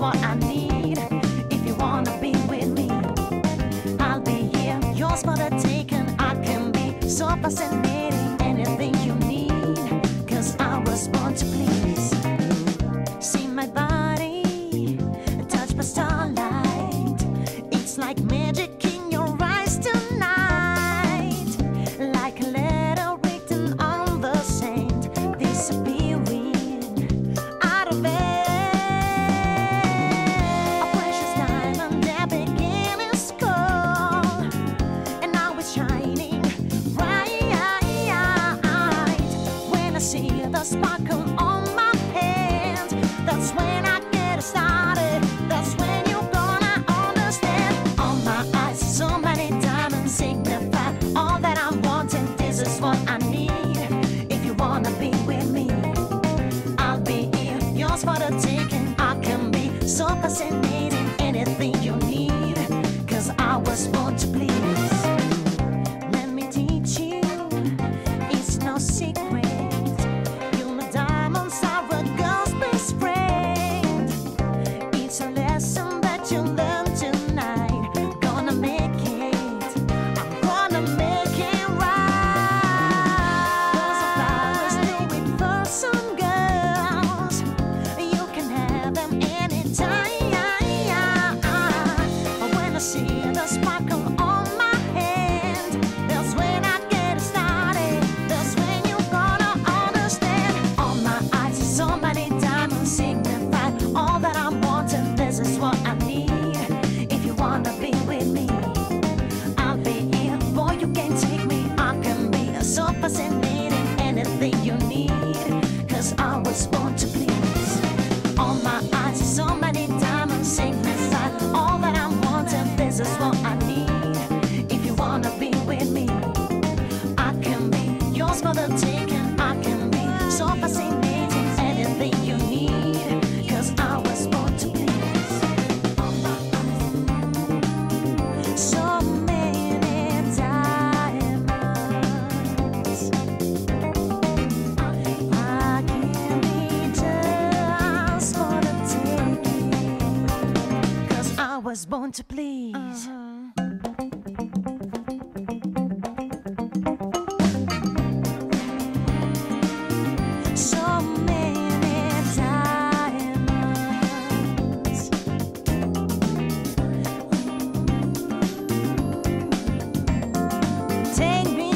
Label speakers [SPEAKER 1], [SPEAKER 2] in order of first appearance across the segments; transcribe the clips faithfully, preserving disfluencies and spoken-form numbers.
[SPEAKER 1] what I need. If you wanna be with me, I'll be here, yours for the taking. I can be so fascinating, anything you need, 'cause I was born to please. See my body, touch my starlight. It's like magic in your eyes tonight, like a letter written on the sand, disappearing out of it. A precious diamond that began its call, and now it's shining bright. When I see the sparkle on my hand, that's when I get started. That's when you're gonna understand. On my eyes, so many diamonds signify all that I'm wanting. This is what I need. If you wanna be with me, I'll be here, yours for the taking. I can be so fascinating, anything you need, 'cause I was born to please. Let me teach you, it's no secret. You're my diamonds, are a girl's best friend. It's a lesson that you learn tonight. Gonna make it, I'm gonna make it right. Those are flowers, do it for some girls. You can have them anytime. When I see the sparkle on my hand, that's when I get started. That's when you're gonna understand. On my eyes, so many diamonds signify all that I'm wanting. This is what I need. If you wanna be with me, I'll be here. Boy, you can take me. I can be so fascinating, anything you need, 'cause I was born to please. On my eyes, so many diamonds signify all that I'm wanting. This is what I need. If you wanna be with me, I can be yours for the taking. I can be so fascinating, anything you need, 'cause I was born to please. On my eyes, so many diamonds. I can be just for the taking, 'cause I was born to please. So many diamonds. Take me.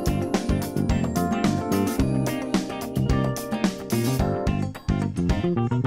[SPEAKER 1] Thank you.